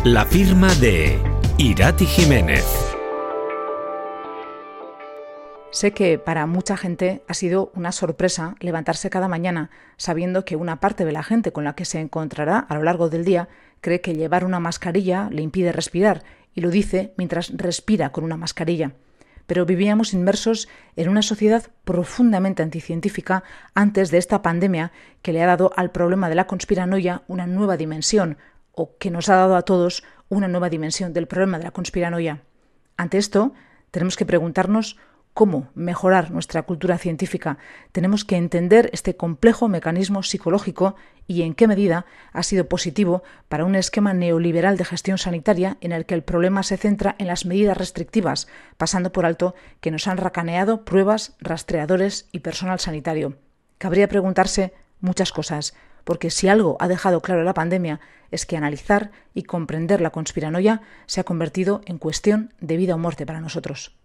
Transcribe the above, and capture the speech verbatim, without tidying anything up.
La firma de Irati Jiménez. Sé que para mucha gente ha sido una sorpresa levantarse cada mañana sabiendo que una parte de la gente con la que se encontrará a lo largo del día cree que llevar una mascarilla le impide respirar y lo dice mientras respira con una mascarilla. Pero vivíamos inmersos en una sociedad profundamente anticientífica antes de esta pandemia que le ha dado al problema de la conspiranoia una nueva dimensión, o que nos ha dado a todos una nueva dimensión del problema de la conspiranoia. Ante esto, tenemos que preguntarnos cómo mejorar nuestra cultura científica. Tenemos que entender este complejo mecanismo psicológico y en qué medida ha sido positivo para un esquema neoliberal de gestión sanitaria en el que el problema se centra en las medidas restrictivas, pasando por alto que nos han racaneado pruebas, rastreadores y personal sanitario. Cabría preguntarse muchas cosas, porque si algo ha dejado claro la pandemia es que analizar y comprender la conspiranoia se ha convertido en cuestión de vida o muerte para nosotros.